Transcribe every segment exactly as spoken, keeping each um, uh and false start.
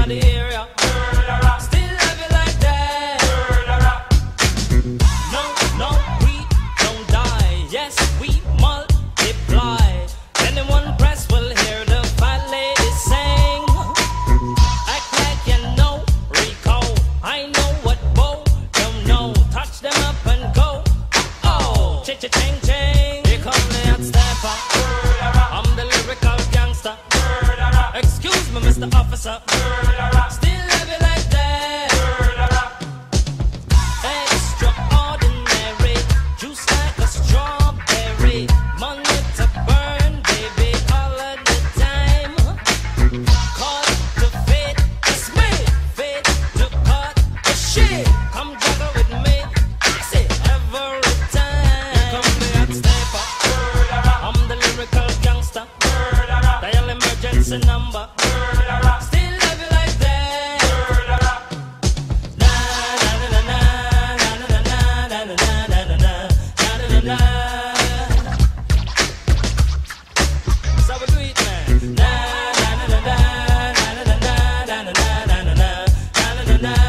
the area. Still love you like that. No, no, we don't die. Yes, we multiply. Anyone press will hear the fat lady sing. Act like you know Rico. I know what Bo don't know. Touch them up and go. Oh, cha cha ching ching. Here come the hot stepper. I'm the lyrical gangster. Excuse me, Mister Officer. Still love you like that. Extraordinary, juice like a strawberry. Money to burn, baby, all of the time. Caught the fit, it's me. Fit to cut the shit. Come juggle with me, that's it, every time. Here come the hot stepper. I'm the lyrical gangster. Dial emergency number. Still love you like that. Na na na na na na na na na na na na na na. So we do it, man. Na na na na na na na na na na na na na na.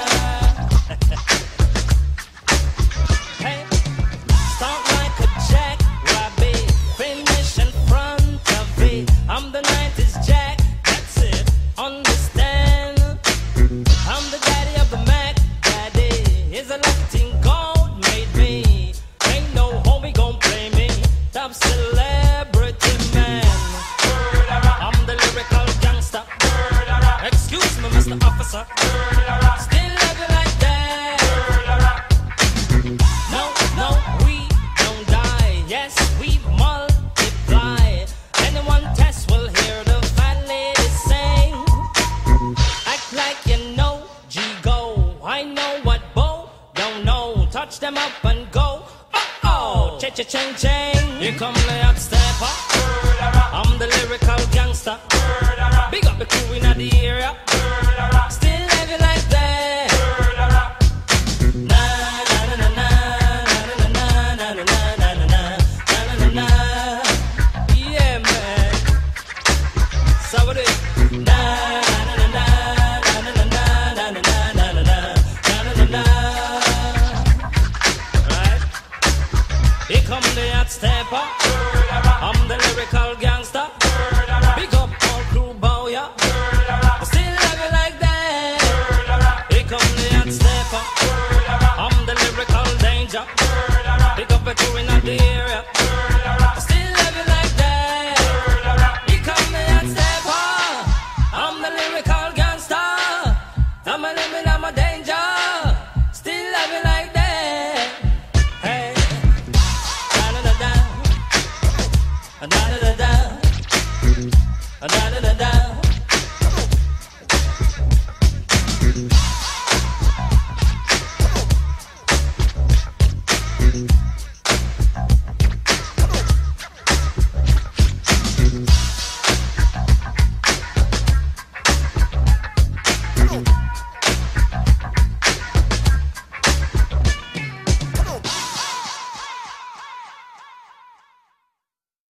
Hey, start like a jackrabbit, finish in front of it. I'm the nineties Jack, that's it, understand? I'm the daddy of the Mac, daddy. Is a Latin gold made me. Ain't no homie gon' play me. Top celebrity man. I'm the lyrical gangster. Excuse me, Mister Officer. Still love you like that. No, no, we don't die. Yes, we multiply. Anyone test will hear the fat lady sing. Act like you know G-Go. I know what Bo don't know. Touch them up and go. Uh-oh, cha-cha-ching-ching. Here come the hot stepper. I'm the lyrical gangster. Big up the crew in the area. Still love you like that. Na na na na na na na na na na na na na na. Yeah, man. So what it? Na na na na na na na na na na na na na na. Right? Here come the hot stepper.